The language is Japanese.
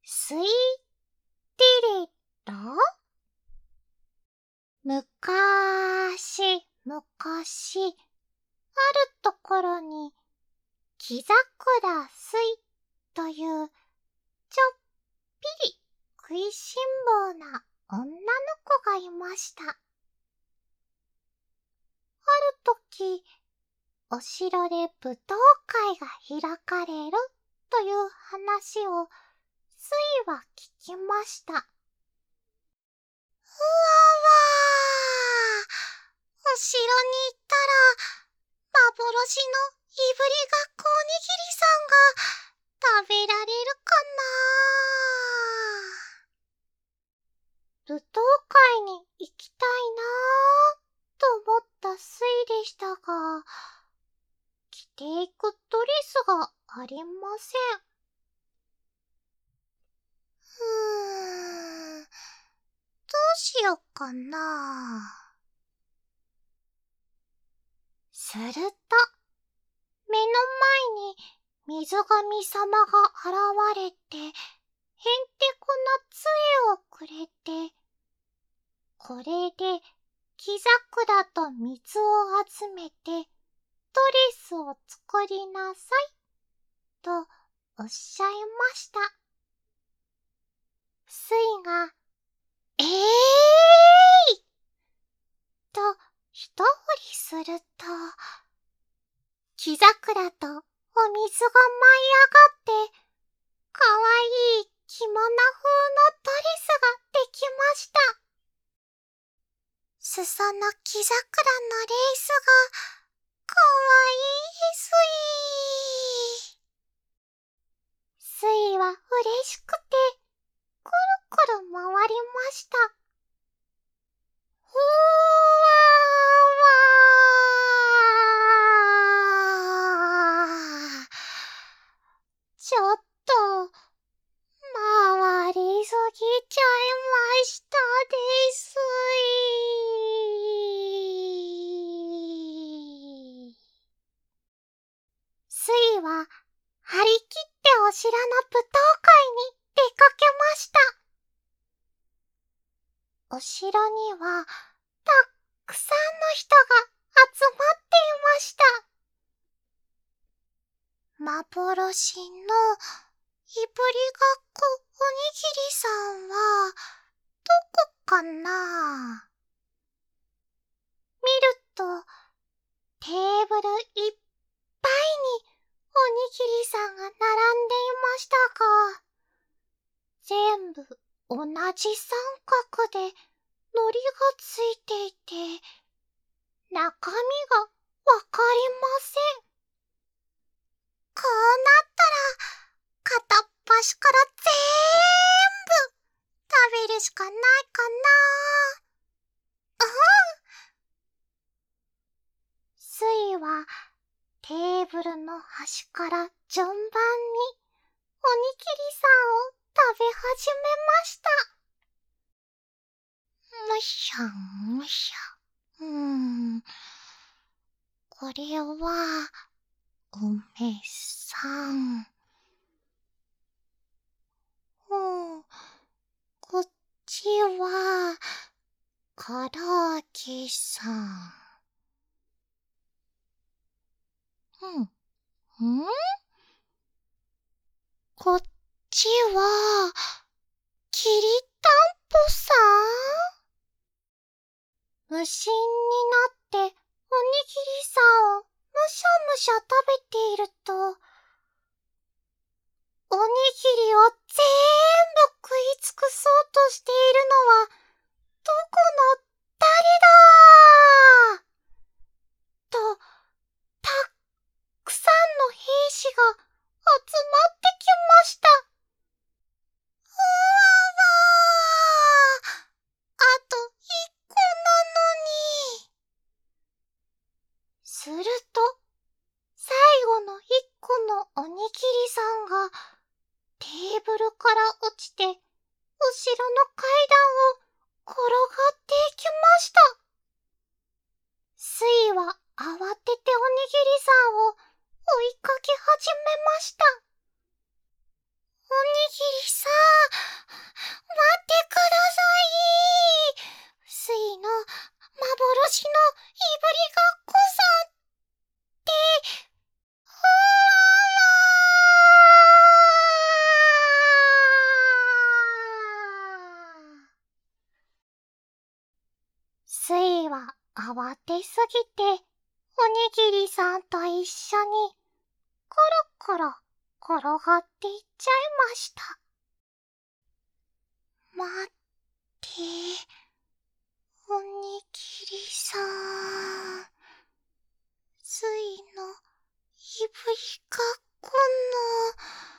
スイティリとむかしむかし、あるところに木桜スイというちょっぴり食いしん坊な女の子がいました。ある時、お城で舞踏会が開かれるという話をスイは聞きました。うわわー、お城に行ったら幻のいぶりがっこおにぎりさんが食べられるかな。舞踏会に行きたいなと思ったスイでしたが、着ていくドレスがありません。どうしようかな。すると、目の前に水神様が現れて、へんてこな杖をくれて、これで木桜と水を集めてドレスを作りなさいとおっしゃいました。スイがと一振りすると、木桜とお水が舞い上がって、かわいい着物風のドレスができました。裾の木桜のレースがかわいいスイ。スイは嬉しくてくるくる回りました。ふわー。ちょっと回りすぎちゃいましたですい。スイは張り切ってお城の舞踏会に出かけました。お城にはたくさんの人が集まっていました。幻のいぶりがっこおにぎりさんはどこかな。見るとテーブルいっぱいにおにぎりさんが並んでいましたが、全部同じ三角でのりがついていて、中身がわかりません。こうなったら片っ端から全部食べるしかないかな。スイはテーブルの端から順番におにぎりさんを食べ始めました。むしゃむしゃ。これは梅さん。こっちはからあげさん。こっちはきりたんぽさん。無心になっておにぎりさんをむしゃむしゃ食べていると、おにぎりを全部食い尽くそうとしているのはどこの誰だと、たくさんの兵士が集まってきました。あと一個なのに。すると、最後の一個のおにぎりさんがテーブルから落ちて、後ろの階段を転がっていきました。スイは慌てておにぎりさんを追いかけ始めました。おにぎりさん、 慌てすぎて、おにぎりさんと一緒に、コロコロ転がっていっちゃいました。待って、おにぎりさん。ついのいぶりがっこの